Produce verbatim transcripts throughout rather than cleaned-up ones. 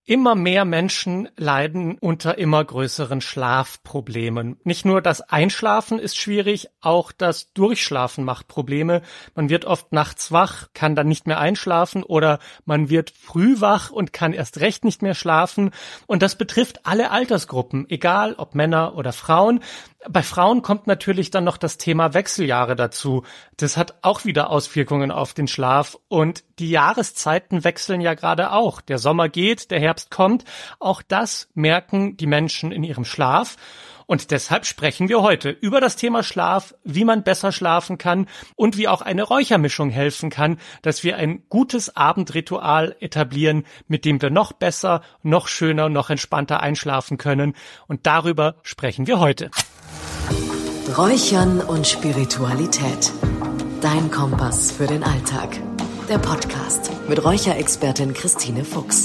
Immer mehr Menschen leiden unter immer größeren Schlafproblemen. Nicht nur das Einschlafen ist schwierig, auch das Durchschlafen macht Probleme. Man wird oft nachts wach, kann dann nicht mehr einschlafen oder man wird früh wach und kann erst recht nicht mehr schlafen. Und das betrifft alle Altersgruppen, egal ob Männer oder Frauen. Bei Frauen kommt natürlich dann noch das Thema Wechseljahre dazu. Das hat auch wieder Auswirkungen auf den Schlaf und die Jahreszeiten wechseln ja gerade auch. Der Sommer geht, der Herbst kommt. Auch das merken die Menschen in ihrem Schlaf. Und deshalb sprechen wir heute über das Thema Schlaf, wie man besser schlafen kann und wie auch eine Räuchermischung helfen kann, dass wir ein gutes Abendritual etablieren, mit dem wir noch besser, noch schöner, noch entspannter einschlafen können. Und darüber sprechen wir heute. Räuchern und Spiritualität. Dein Kompass für den Alltag. Der Podcast mit Räucherexpertin Christine Fuchs.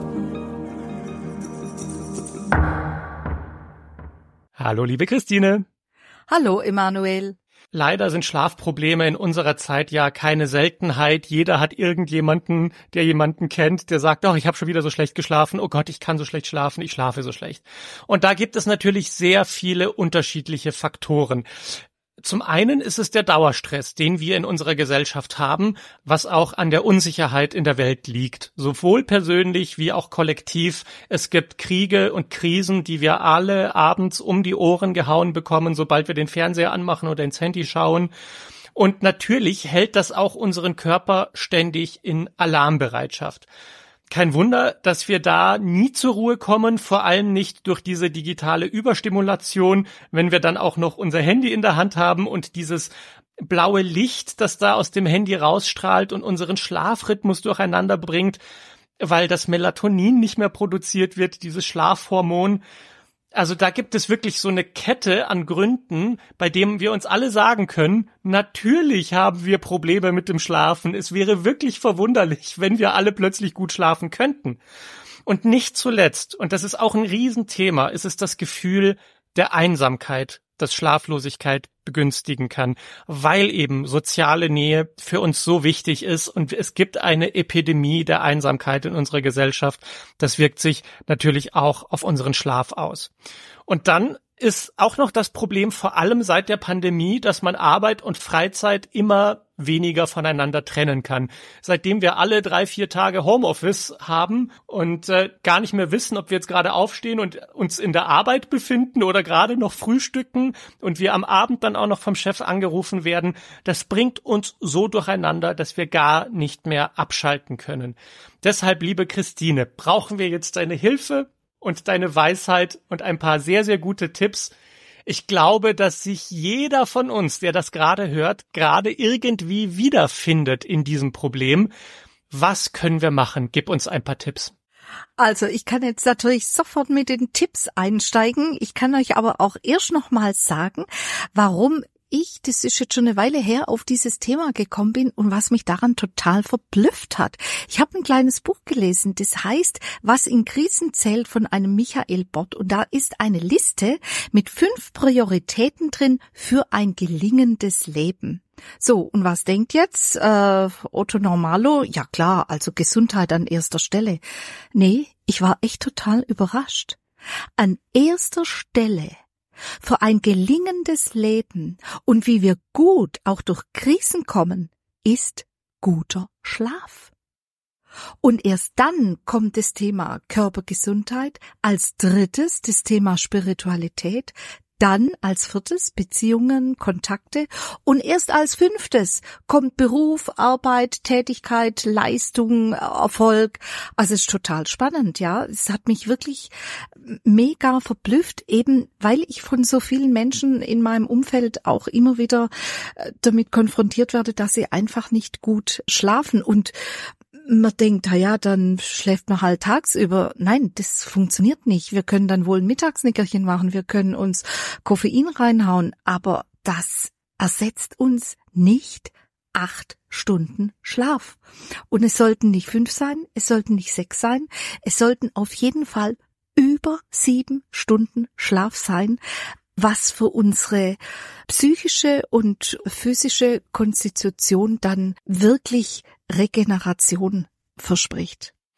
Hallo, liebe Christine. Hallo, Emanuel. Leider sind Schlafprobleme in unserer Zeit ja keine Seltenheit. Jeder hat irgendjemanden, der jemanden kennt, der sagt, oh, ich habe schon wieder so schlecht geschlafen. Oh Gott, ich kann so schlecht schlafen, ich schlafe so schlecht. Und da gibt es natürlich sehr viele unterschiedliche Faktoren. Zum einen ist es der Dauerstress, den wir in unserer Gesellschaft haben, was auch an der Unsicherheit in der Welt liegt. Sowohl persönlich wie auch kollektiv. Es gibt Kriege und Krisen, die wir alle abends um die Ohren gehauen bekommen, sobald wir den Fernseher anmachen oder ins Handy schauen. Und natürlich hält das auch unseren Körper ständig in Alarmbereitschaft. Kein Wunder, dass wir da nie zur Ruhe kommen, vor allem nicht durch diese digitale Überstimulation, wenn wir dann auch noch unser Handy in der Hand haben und dieses blaue Licht, das da aus dem Handy rausstrahlt und unseren Schlafrhythmus durcheinander bringt, weil das Melatonin nicht mehr produziert wird, dieses Schlafhormon. Also da gibt es wirklich so eine Kette an Gründen, bei denen wir uns alle sagen können, natürlich haben wir Probleme mit dem Schlafen. Es wäre wirklich verwunderlich, wenn wir alle plötzlich gut schlafen könnten. Und nicht zuletzt, und das ist auch ein Riesenthema, ist es das Gefühl der Einsamkeit, das Schlaflosigkeit begünstigen kann, weil eben soziale Nähe für uns so wichtig ist und es gibt eine Epidemie der Einsamkeit in unserer Gesellschaft. Das wirkt sich natürlich auch auf unseren Schlaf aus. Und dann ist auch noch das Problem, vor allem seit der Pandemie, dass man Arbeit und Freizeit immer weniger voneinander trennen kann. Seitdem wir alle drei, vier Tage Homeoffice haben und äh, gar nicht mehr wissen, ob wir jetzt gerade aufstehen und uns in der Arbeit befinden oder gerade noch frühstücken und wir am Abend dann auch noch vom Chef angerufen werden, das bringt uns so durcheinander, dass wir gar nicht mehr abschalten können. Deshalb, liebe Christine, brauchen wir jetzt deine Hilfe und deine Weisheit und ein paar sehr, sehr gute Tipps. Ich glaube, dass sich jeder von uns, der das gerade hört, gerade irgendwie wiederfindet in diesem Problem. Was können wir machen? Gib uns ein paar Tipps. Also ich kann jetzt natürlich sofort mit den Tipps einsteigen. Ich kann euch aber auch erst noch mal sagen, warum ich, das ist jetzt schon eine Weile her, auf dieses Thema gekommen bin und was mich daran total verblüfft hat. Ich habe ein kleines Buch gelesen, das heißt, was in Krisen zählt, von einem Michael Bott. Und da ist eine Liste mit fünf Prioritäten drin für ein gelingendes Leben. So, und was denkt jetzt äh, Otto Normalo? Ja klar, also Gesundheit an erster Stelle. Nee, ich war echt total überrascht. An erster Stelle für ein gelingendes Leben und wie wir gut auch durch Krisen kommen, ist guter Schlaf. Und erst dann kommt das Thema Körpergesundheit, als drittes das Thema Spiritualität, dann als viertes Beziehungen, Kontakte und erst als fünftes kommt Beruf, Arbeit, Tätigkeit, Leistung, Erfolg. Also es ist total spannend, ja. Es hat mich wirklich mega verblüfft, eben weil ich von so vielen Menschen in meinem Umfeld auch immer wieder damit konfrontiert werde, dass sie einfach nicht gut schlafen und man denkt, na ja, dann schläft man halt tagsüber. Nein, das funktioniert nicht. Wir können dann wohl ein Mittagsnickerchen machen, wir können uns Koffein reinhauen, aber das ersetzt uns nicht acht Stunden Schlaf. Und es sollten nicht fünf sein, es sollten nicht sechs sein, es sollten auf jeden Fall über sieben Stunden Schlaf sein, was für unsere psychische und physische Konstitution dann wirklich Regeneration verspricht.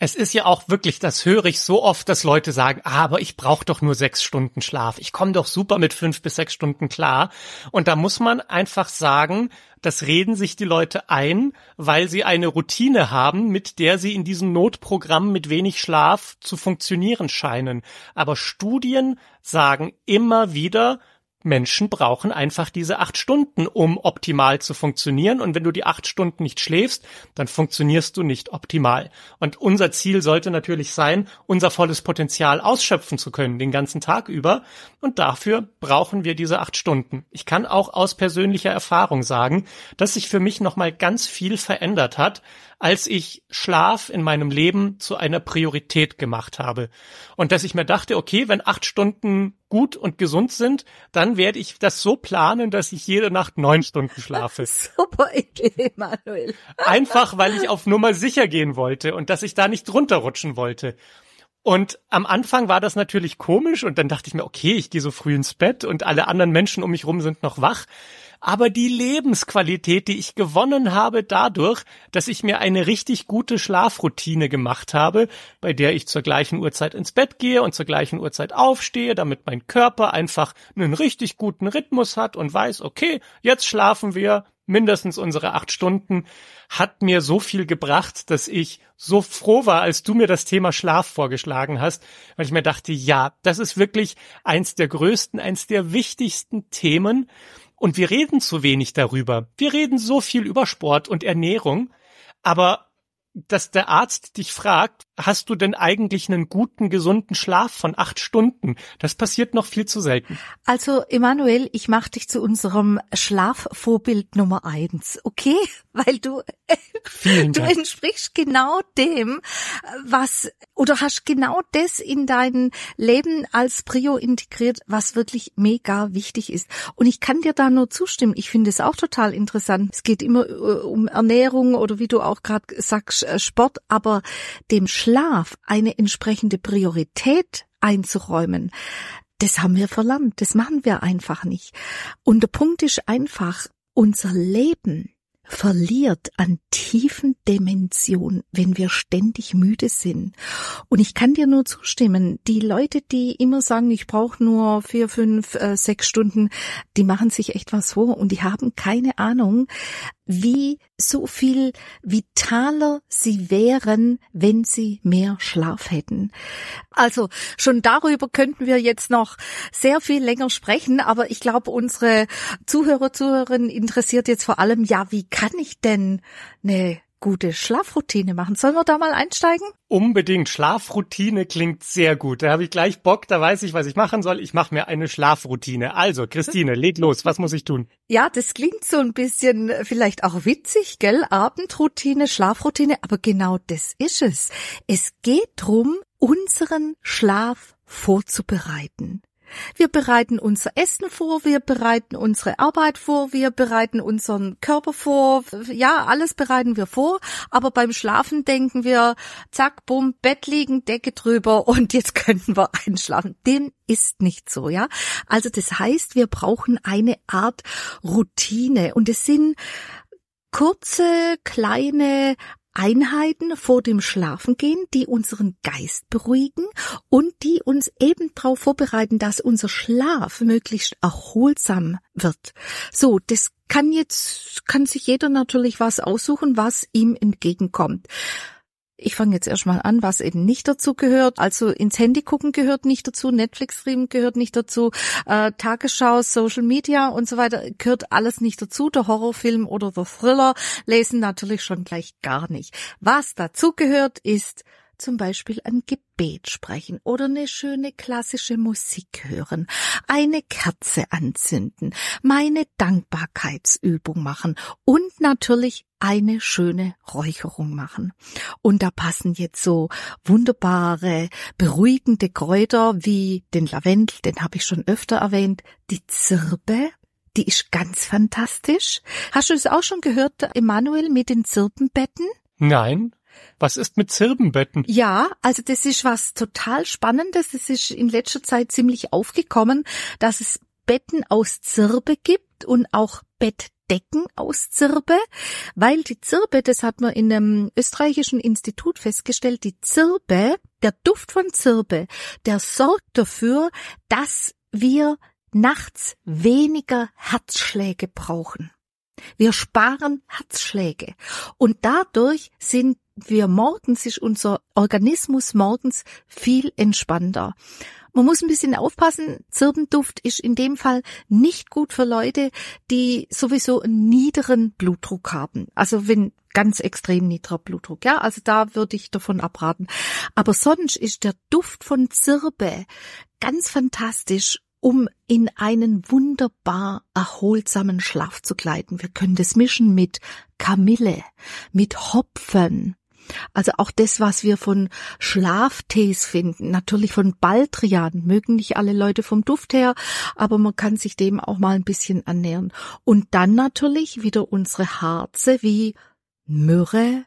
Es ist ja auch wirklich, das höre ich so oft, dass Leute sagen, ah, aber ich brauche doch nur sechs Stunden Schlaf. Ich komme doch super mit fünf bis sechs Stunden klar. Und da muss man einfach sagen, das reden sich die Leute ein, weil sie eine Routine haben, mit der sie in diesem Notprogramm mit wenig Schlaf zu funktionieren scheinen. Aber Studien sagen immer wieder, Menschen brauchen einfach diese acht Stunden, um optimal zu funktionieren. Und wenn du die acht Stunden nicht schläfst, dann funktionierst du nicht optimal. Und unser Ziel sollte natürlich sein, unser volles Potenzial ausschöpfen zu können, den ganzen Tag über. Und dafür brauchen wir diese acht Stunden. Ich kann auch aus persönlicher Erfahrung sagen, dass sich für mich nochmal ganz viel verändert hat, als ich Schlaf in meinem Leben zu einer Priorität gemacht habe. Und dass ich mir dachte, okay, wenn acht Stunden gut und gesund sind, dann werde ich das so planen, dass ich jede Nacht neun Stunden schlafe. Super Idee, Manuel. Einfach, weil ich auf Nummer sicher gehen wollte und dass ich da nicht runterrutschen wollte. Und am Anfang war das natürlich komisch und dann dachte ich mir, okay, ich gehe so früh ins Bett und alle anderen Menschen um mich rum sind noch wach. Aber die Lebensqualität, die ich gewonnen habe dadurch, dass ich mir eine richtig gute Schlafroutine gemacht habe, bei der ich zur gleichen Uhrzeit ins Bett gehe und zur gleichen Uhrzeit aufstehe, damit mein Körper einfach einen richtig guten Rhythmus hat und weiß, okay, jetzt schlafen wir mindestens unsere acht Stunden, hat mir so viel gebracht, dass ich so froh war, als du mir das Thema Schlaf vorgeschlagen hast, weil ich mir dachte, ja, das ist wirklich eins der größten, eins der wichtigsten Themen. Und wir reden zu wenig darüber. Wir reden so viel über Sport und Ernährung, aber dass der Arzt dich fragt, hast du denn eigentlich einen guten, gesunden Schlaf von acht Stunden? Das passiert noch viel zu selten. Also, Emanuel, ich mache dich zu unserem Schlafvorbild Nummer eins, okay? Weil du, Vielen du Dank. entsprichst genau dem, was, oder hast genau das in dein Leben als Prio integriert, was wirklich mega wichtig ist. Und ich kann dir da nur zustimmen. Ich finde es auch total interessant. Es geht immer um Ernährung oder wie du auch gerade sagst, Sport, aber dem Schlaf eine entsprechende Priorität einzuräumen, das haben wir verlernt, das machen wir einfach nicht. Und der Punkt ist einfach, unser Leben verliert an tiefen Dimension, wenn wir ständig müde sind. Und ich kann dir nur zustimmen, die Leute, die immer sagen, ich brauche nur vier, fünf, äh, sechs Stunden, die machen sich echt was vor und die haben keine Ahnung, wie so viel vitaler sie wären, wenn sie mehr Schlaf hätten. Also schon darüber könnten wir jetzt noch sehr viel länger sprechen, aber ich glaube, unsere Zuhörer, Zuhörerinnen interessiert jetzt vor allem, ja, wie kann ich denn eine gute Schlafroutine machen? Sollen wir da mal einsteigen? Unbedingt. Schlafroutine klingt sehr gut. Da habe ich gleich Bock, da weiß ich, was ich machen soll. Ich mache mir eine Schlafroutine. Also, Christine, leg los. Was muss ich tun? Ja, das klingt so ein bisschen vielleicht auch witzig, gell? Abendroutine, Schlafroutine, aber genau das ist es. Es geht drum, unseren Schlaf vorzubereiten. Wir bereiten unser Essen vor, wir bereiten unsere Arbeit vor, wir bereiten unseren Körper vor. Ja, alles bereiten wir vor, aber beim Schlafen denken wir, zack, bumm, Bett liegen, Decke drüber und jetzt könnten wir einschlafen. Dem ist nicht so, ja. Also das heißt, wir brauchen eine Art Routine und es sind kurze, kleine Einheiten vor dem Schlafengehen, die unseren Geist beruhigen und die uns eben darauf vorbereiten, dass unser Schlaf möglichst erholsam wird. So, das kann jetzt, kann sich jeder natürlich was aussuchen, was ihm entgegenkommt. Ich fange jetzt erstmal an, was eben nicht dazu gehört. Also ins Handy gucken gehört nicht dazu, Netflix-Streamen gehört nicht dazu, äh, Tagesschau, Social Media und so weiter gehört alles nicht dazu. Der Horrorfilm oder der Thriller lesen natürlich schon gleich gar nicht. Was dazu gehört, ist zum Beispiel ein Gebet sprechen oder eine schöne klassische Musik hören, eine Kerze anzünden, meine Dankbarkeitsübung machen und natürlich eine schöne Räucherung machen. Und da passen jetzt so wunderbare, beruhigende Kräuter wie den Lavendel, den habe ich schon öfter erwähnt, die Zirbe, die ist ganz fantastisch. Hast du es auch schon gehört, Emanuel, mit den Zirbenbetten? Nein. Was ist mit Zirbenbetten? Ja, also das ist was total Spannendes. Es ist in letzter Zeit ziemlich aufgekommen, dass es Betten aus Zirbe gibt und auch Bettdecken aus Zirbe, weil die Zirbe, das hat man in einem österreichischen Institut festgestellt, die Zirbe, der Duft von Zirbe, der sorgt dafür, dass wir nachts weniger Herzschläge brauchen. Wir sparen Herzschläge und dadurch sind wir morgens, ist unser Organismus morgens viel entspannter. Man muss ein bisschen aufpassen, Zirbenduft ist in dem Fall nicht gut für Leute, die sowieso einen niederen Blutdruck haben. Also wenn ganz extrem niedriger Blutdruck, ja, also da würde ich davon abraten. Aber sonst ist der Duft von Zirbe ganz fantastisch, um in einen wunderbar erholsamen Schlaf zu gleiten. Wir können das mischen mit Kamille, mit Hopfen. Also auch das, was wir von Schlaftees finden, natürlich von Baldrian, mögen nicht alle Leute vom Duft her, aber man kann sich dem auch mal ein bisschen annähern. Und dann natürlich wieder unsere Harze wie Myrrhe,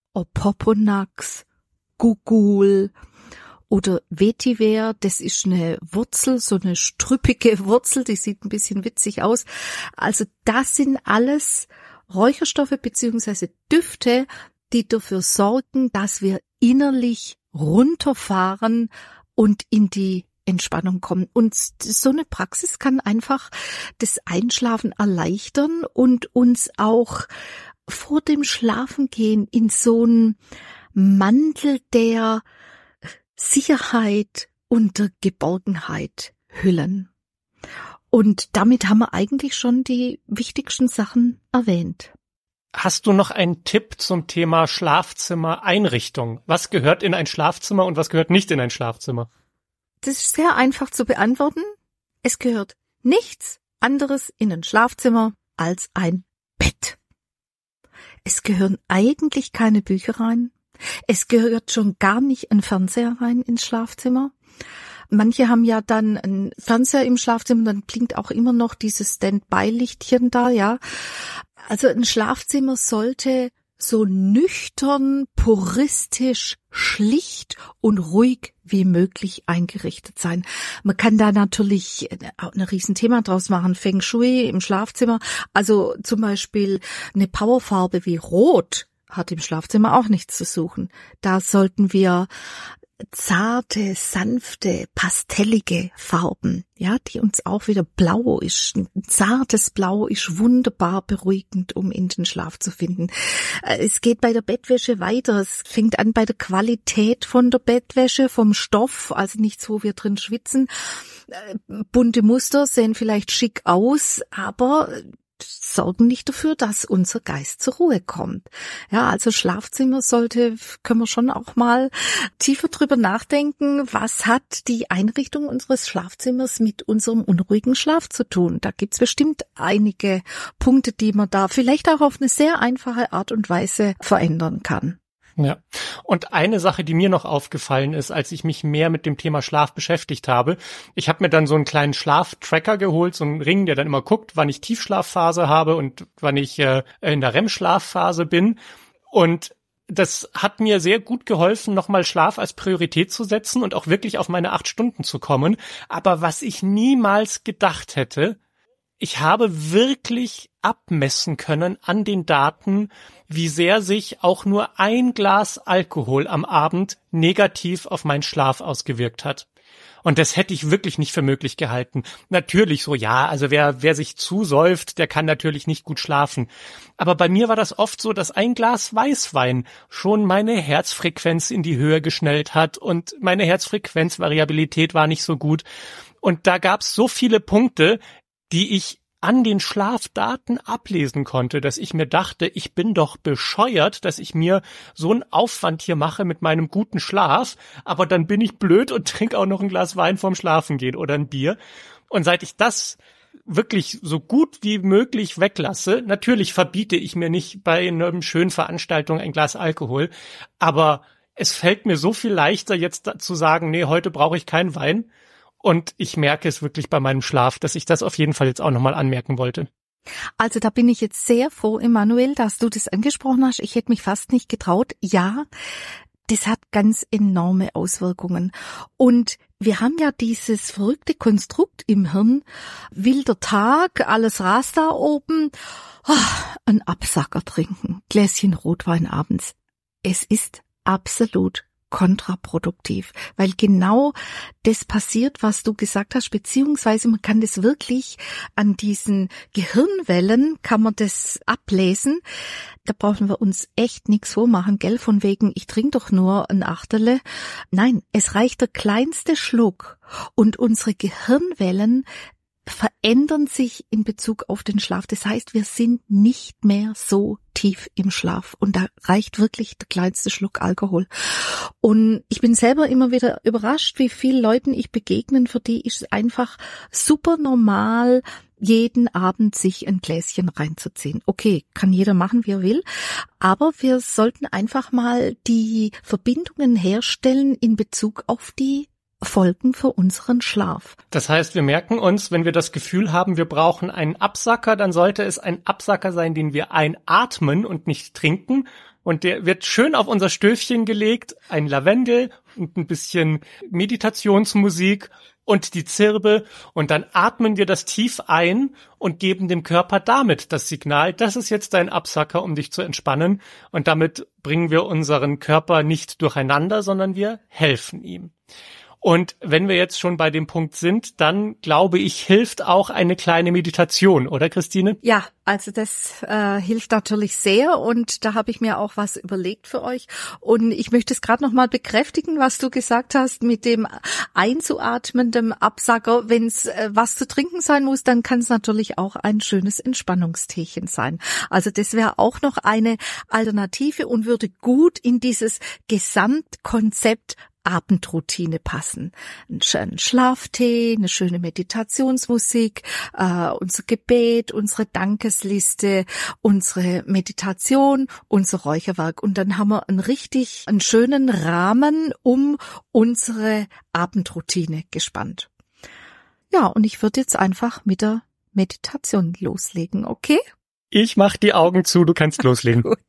Opoponax, Gugul oder Vetiver, das ist eine Wurzel, so eine strüppige Wurzel, die sieht ein bisschen witzig aus. Also das sind alles Räucherstoffe beziehungsweise Düfte, die dafür sorgen, dass wir innerlich runterfahren und in die Entspannung kommen. Und so eine Praxis kann einfach das Einschlafen erleichtern und uns auch vor dem Schlafengehen in so einen Mantel der Sicherheit und der Geborgenheit hüllen. Und damit haben wir eigentlich schon die wichtigsten Sachen erwähnt. Hast du noch einen Tipp zum Thema Schlafzimmereinrichtung? Was gehört in ein Schlafzimmer und was gehört nicht in ein Schlafzimmer? Das ist sehr einfach zu beantworten. Es gehört nichts anderes in ein Schlafzimmer als ein Bett. Es gehören eigentlich keine Bücher rein. Es gehört schon gar nicht ein Fernseher rein ins Schlafzimmer. Manche haben ja dann einen Fernseher im Schlafzimmer, dann blinkt auch immer noch dieses Standby-Lichtchen da, ja. Also ein Schlafzimmer sollte so nüchtern, puristisch, schlicht und ruhig wie möglich eingerichtet sein. Man kann da natürlich auch ein Riesenthema draus machen, Feng Shui im Schlafzimmer. Also zum Beispiel eine Powerfarbe wie Rot hat im Schlafzimmer auch nichts zu suchen. Da sollten wir zarte, sanfte, pastellige Farben, ja, die uns auch wieder blau ist. Ein zartes Blau ist wunderbar beruhigend, um in den Schlaf zu finden. Es geht bei der Bettwäsche weiter. Es fängt an bei der Qualität von der Bettwäsche, vom Stoff, also nichts, wo wir drin schwitzen. Bunte Muster sehen vielleicht schick aus, aber sorgen nicht dafür, dass unser Geist zur Ruhe kommt. Ja, also Schlafzimmer sollte, können wir schon auch mal tiefer drüber nachdenken, was hat die Einrichtung unseres Schlafzimmers mit unserem unruhigen Schlaf zu tun? Da gibt's bestimmt einige Punkte, die man da vielleicht auch auf eine sehr einfache Art und Weise verändern kann. Ja. Und eine Sache, die mir noch aufgefallen ist, als ich mich mehr mit dem Thema Schlaf beschäftigt habe, ich habe mir dann so einen kleinen Schlaftracker geholt, so einen Ring, der dann immer guckt, wann ich Tiefschlafphase habe und wann ich äh, in der R E M-Schlafphase bin. Und das hat mir sehr gut geholfen, nochmal Schlaf als Priorität zu setzen und auch wirklich auf meine acht Stunden zu kommen. Aber was ich niemals gedacht hätte, ich habe wirklich abmessen können an den Daten, wie sehr sich auch nur ein Glas Alkohol am Abend negativ auf meinen Schlaf ausgewirkt hat. Und das hätte ich wirklich nicht für möglich gehalten. Natürlich so, ja, also wer wer sich zusäuft, der kann natürlich nicht gut schlafen. Aber bei mir war das oft so, dass ein Glas Weißwein schon meine Herzfrequenz in die Höhe geschnellt hat und meine Herzfrequenzvariabilität war nicht so gut. Und da gab's so viele Punkte, die ich an den Schlafdaten ablesen konnte, dass ich mir dachte, ich bin doch bescheuert, dass ich mir so einen Aufwand hier mache mit meinem guten Schlaf, aber dann bin ich blöd und trinke auch noch ein Glas Wein vorm Schlafengehen oder ein Bier. Und seit ich das wirklich so gut wie möglich weglasse, natürlich verbiete ich mir nicht bei einer schönen Veranstaltung ein Glas Alkohol, aber es fällt mir so viel leichter jetzt zu sagen, nee, heute brauche ich keinen Wein. Und ich merke es wirklich bei meinem Schlaf, dass ich das auf jeden Fall jetzt auch nochmal anmerken wollte. Also da bin ich jetzt sehr froh, Emanuel, dass du das angesprochen hast. Ich hätte mich fast nicht getraut. Ja, das hat ganz enorme Auswirkungen. Und wir haben ja dieses verrückte Konstrukt im Hirn, wilder Tag, alles rast da oben, oh, ein Absacker trinken, Gläschen Rotwein abends. Es ist absolut kontraproduktiv, weil genau das passiert, was du gesagt hast, beziehungsweise man kann das wirklich an diesen Gehirnwellen, kann man das ablesen. Da brauchen wir uns echt nichts vormachen, gell, von wegen, ich trinke doch nur ein Achterle. Nein, es reicht der kleinste Schluck und unsere Gehirnwellen verändern sich in Bezug auf den Schlaf. Das heißt, wir sind nicht mehr so tief im Schlaf und da reicht wirklich der kleinste Schluck Alkohol. Und ich bin selber immer wieder überrascht, wie vielen Leuten ich begegnen, für die ist es einfach super normal, jeden Abend sich ein Gläschen reinzuziehen. Okay, kann jeder machen, wie er will, aber wir sollten einfach mal die Verbindungen herstellen in Bezug auf die Folgen für unseren Schlaf. Das heißt, wir merken uns, wenn wir das Gefühl haben, wir brauchen einen Absacker, dann sollte es ein Absacker sein, den wir einatmen und nicht trinken. Und der wird schön auf unser Stöfchen gelegt, ein Lavendel und ein bisschen Meditationsmusik und die Zirbe. Und dann atmen wir das tief ein und geben dem Körper damit das Signal, das ist jetzt dein Absacker, um dich zu entspannen. Und damit bringen wir unseren Körper nicht durcheinander, sondern wir helfen ihm. Und wenn wir jetzt schon bei dem Punkt sind, dann glaube ich, hilft auch eine kleine Meditation, oder Christine? Ja, also das äh, hilft natürlich sehr und da habe ich mir auch was überlegt für euch. Und ich möchte es gerade nochmal bekräftigen, was du gesagt hast mit dem einzuatmenden Absacker. Wenn es äh, was zu trinken sein muss, dann kann es natürlich auch ein schönes Entspannungsteechen sein. Also das wäre auch noch eine Alternative und würde gut in dieses Gesamtkonzept Abendroutine passen. Ein schöner Schlaftee, eine schöne Meditationsmusik, äh, unser Gebet, unsere Dankesliste, unsere Meditation, unser Räucherwerk. Und dann haben wir einen richtig, einen schönen Rahmen um unsere Abendroutine gespannt. Ja, und ich würde jetzt einfach mit der Meditation loslegen, okay? Ich mach die Augen zu, du kannst loslegen. Gut.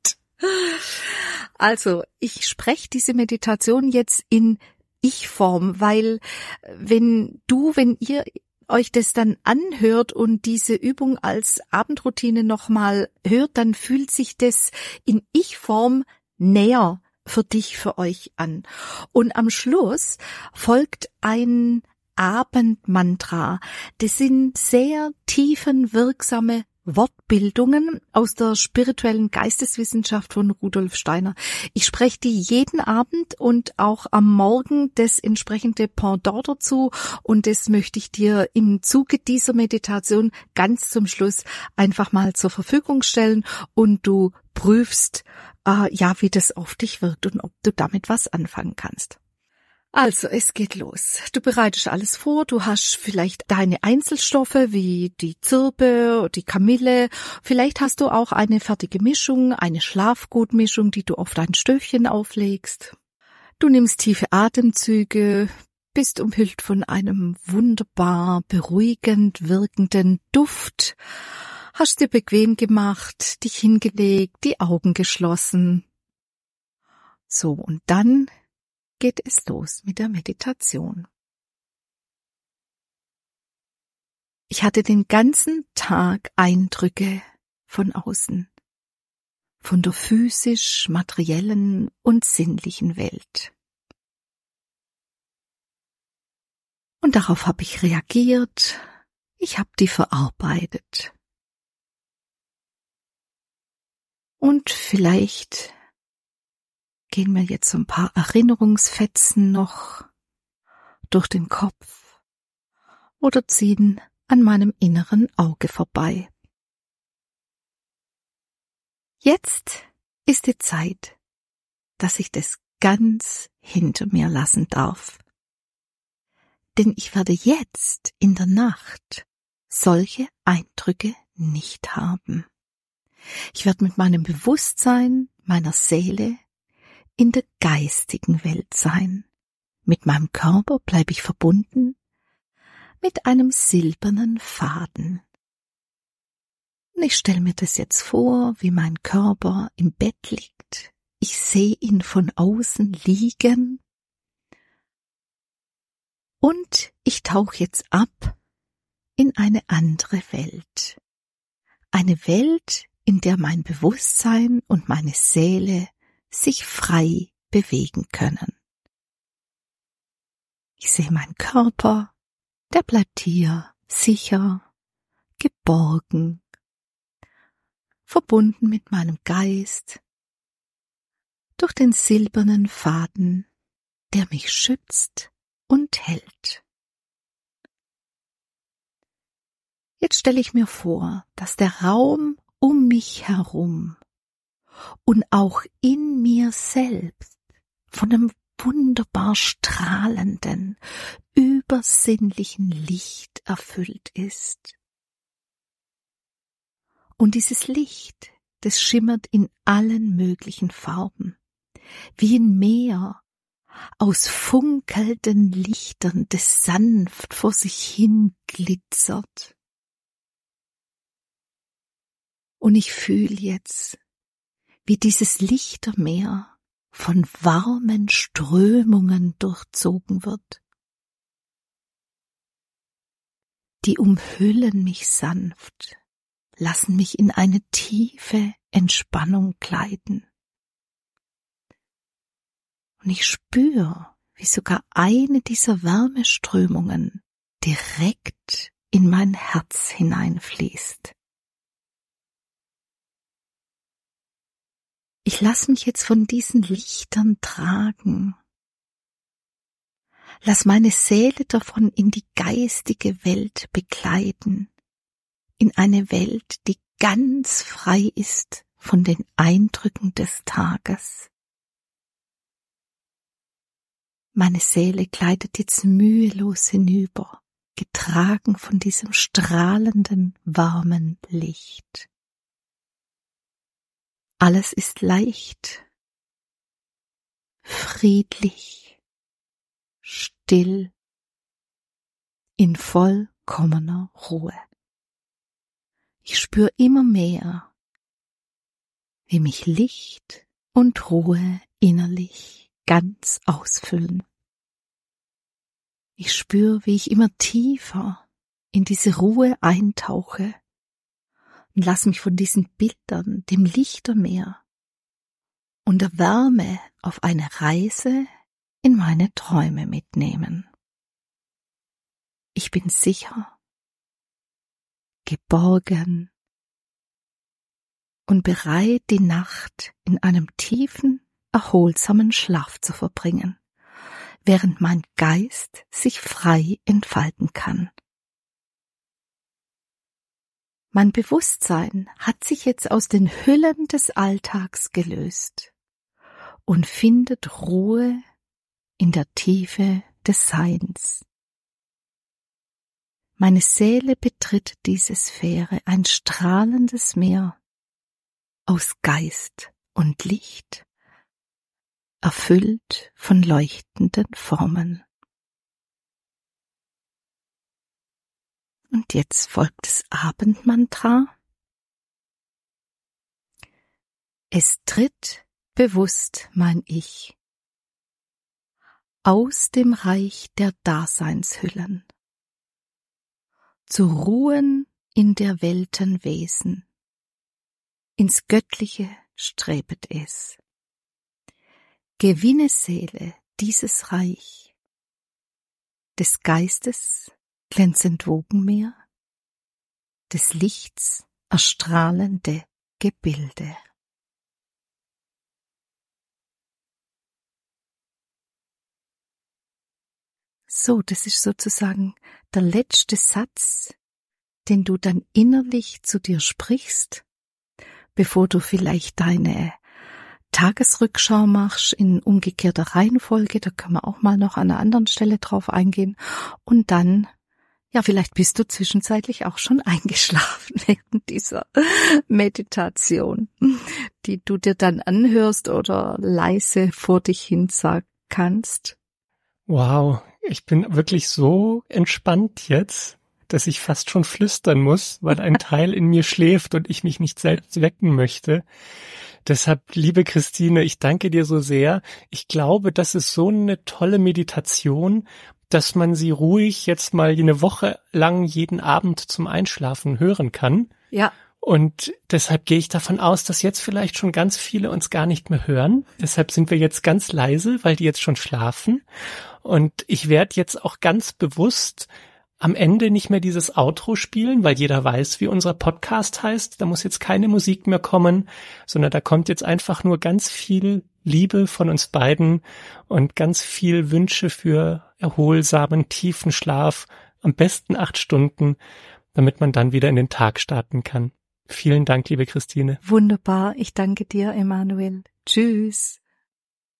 Also, ich spreche diese Meditation jetzt in Ich-Form, weil wenn du, wenn ihr euch das dann anhört und diese Übung als Abendroutine nochmal hört, dann fühlt sich das in Ich-Form näher für dich, für euch an. Und am Schluss folgt ein Abendmantra. Das sind sehr tiefenwirksame Wortbildungen aus der spirituellen Geisteswissenschaft von Rudolf Steiner. Ich spreche die jeden Abend und auch am Morgen das entsprechende Pendant dazu und das möchte ich dir im Zuge dieser Meditation ganz zum Schluss einfach mal zur Verfügung stellen und du prüfst, äh, ja, wie das auf dich wirkt und ob du damit was anfangen kannst. Also, es geht los. Du bereitest alles vor, du hast vielleicht deine Einzelstoffe wie die Zirbe, die Kamille, vielleicht hast du auch eine fertige Mischung, eine Schlafgutmischung, die du auf dein Stöfchen auflegst. Du nimmst tiefe Atemzüge, bist umhüllt von einem wunderbar beruhigend wirkenden Duft, hast dir bequem gemacht, dich hingelegt, die Augen geschlossen. So, und dann geht es los mit der Meditation. Ich hatte den ganzen Tag Eindrücke von außen, von der physisch, materiellen und sinnlichen Welt. Und darauf habe ich reagiert, ich habe die verarbeitet. Und vielleicht gehen mir jetzt so ein paar Erinnerungsfetzen noch durch den Kopf oder ziehen an meinem inneren Auge vorbei. Jetzt ist die Zeit, dass ich das ganz hinter mir lassen darf. Denn ich werde jetzt in der Nacht solche Eindrücke nicht haben. Ich werde mit meinem Bewusstsein, meiner Seele in der geistigen Welt sein. Mit meinem Körper bleibe ich verbunden mit einem silbernen Faden. Und ich stelle mir das jetzt vor, wie mein Körper im Bett liegt, ich sehe ihn von außen liegen und ich tauche jetzt ab in eine andere Welt. Eine Welt, in der mein Bewusstsein und meine Seele sich frei bewegen können. Ich sehe meinen Körper, der bleibt hier sicher, geborgen, verbunden mit meinem Geist, durch den silbernen Faden, der mich schützt und hält. Jetzt stelle ich mir vor, dass der Raum um mich herum und auch in mir selbst von einem wunderbar strahlenden, übersinnlichen Licht erfüllt ist. Und dieses Licht, das schimmert in allen möglichen Farben, wie ein Meer aus funkelnden Lichtern, das sanft vor sich hin glitzert. Und ich fühle jetzt, wie dieses Lichtermeer von warmen Strömungen durchzogen wird. Die umhüllen mich sanft, lassen mich in eine tiefe Entspannung gleiten. Und ich spüre, wie sogar eine dieser Wärmeströmungen direkt in mein Herz hineinfließt. Ich lasse mich jetzt von diesen Lichtern tragen. Lass meine Seele davon in die geistige Welt begleiten, in eine Welt, die ganz frei ist von den Eindrücken des Tages. Meine Seele gleitet jetzt mühelos hinüber, getragen von diesem strahlenden, warmen Licht. Alles ist leicht, friedlich, still, in vollkommener Ruhe. Ich spüre immer mehr, wie mich Licht und Ruhe innerlich ganz ausfüllen. Ich spüre, wie ich immer tiefer in diese Ruhe eintauche und lass mich von diesen Bildern, dem Lichtermeer und der Wärme auf eine Reise in meine Träume mitnehmen. Ich bin sicher, geborgen und bereit, die Nacht in einem tiefen, erholsamen Schlaf zu verbringen, während mein Geist sich frei entfalten kann. Mein Bewusstsein hat sich jetzt aus den Hüllen des Alltags gelöst und findet Ruhe in der Tiefe des Seins. Meine Seele betritt diese Sphäre, ein strahlendes Meer aus Geist und Licht, erfüllt von leuchtenden Formen. Und jetzt folgt das Abendmantra. Es tritt bewusst mein Ich aus dem Reich der Daseinshüllen, zu ruhen in der Weltenwesen, ins Göttliche strebet es. Gewinne Seele dieses Reich des Geistes glänzend Wogenmeer, des Lichts erstrahlende Gebilde. So, das ist sozusagen der letzte Satz, den du dann innerlich zu dir sprichst, bevor du vielleicht deine Tagesrückschau machst in umgekehrter Reihenfolge. Da können wir auch mal noch an einer anderen Stelle drauf eingehen. Und dann, ja, vielleicht bist du zwischenzeitlich auch schon eingeschlafen während dieser Meditation, die du dir dann anhörst oder leise vor dich hin sagen kannst. Wow, ich bin wirklich so entspannt jetzt, dass ich fast schon flüstern muss, weil ein Teil in mir schläft und ich mich nicht selbst wecken möchte. Deshalb, liebe Christine, ich danke dir so sehr. Ich glaube, das ist so eine tolle Meditation, dass man sie ruhig jetzt mal eine Woche lang jeden Abend zum Einschlafen hören kann. Ja. Und deshalb gehe ich davon aus, dass jetzt vielleicht schon ganz viele uns gar nicht mehr hören. Deshalb sind wir jetzt ganz leise, weil die jetzt schon schlafen. Und ich werde jetzt auch ganz bewusst am Ende nicht mehr dieses Outro spielen, weil jeder weiß, wie unser Podcast heißt. Da muss jetzt keine Musik mehr kommen, sondern da kommt jetzt einfach nur ganz viel Liebe von uns beiden und ganz viel Wünsche für erholsamen, tiefen Schlaf, am besten acht Stunden, damit man dann wieder in den Tag starten kann. Vielen Dank, liebe Christine. Wunderbar. Ich danke dir, Emanuel. Tschüss.